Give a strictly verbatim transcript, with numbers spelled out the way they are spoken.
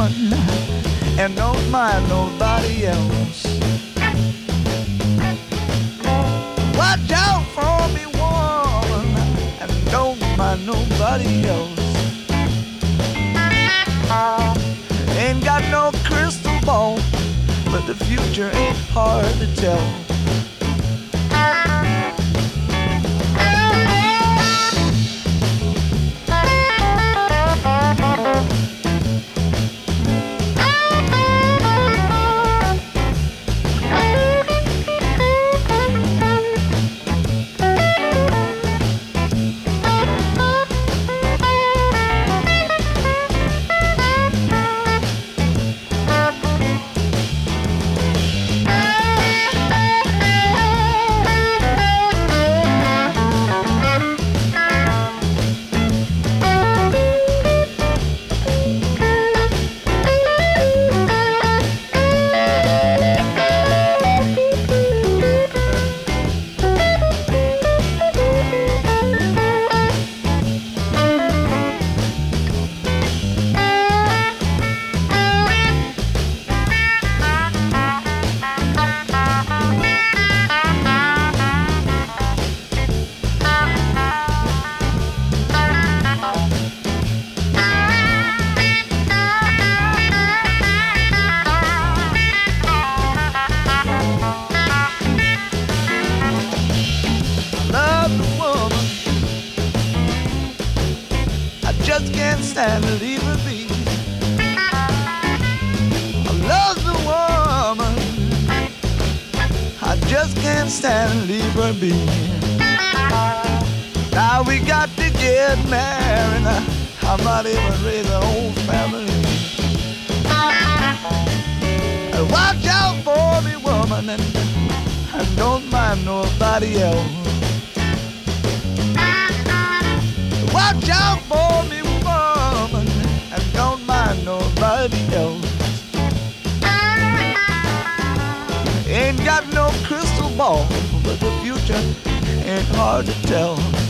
woman and don't mind nobody else. Watch out for me, woman, and don't mind nobody else. Ain't got no crystal ball, but the future ain't hard to tell. Just can't stand to leave her be. I love the woman, I just can't stand to leave her be. Now we got to get married, I might even raise a whole family. And watch out for me, woman, and, and don't mind nobody else. Watch out for me, woman, and don't mind nobody else. Ain't got no crystal ball, but the future ain't hard to tell.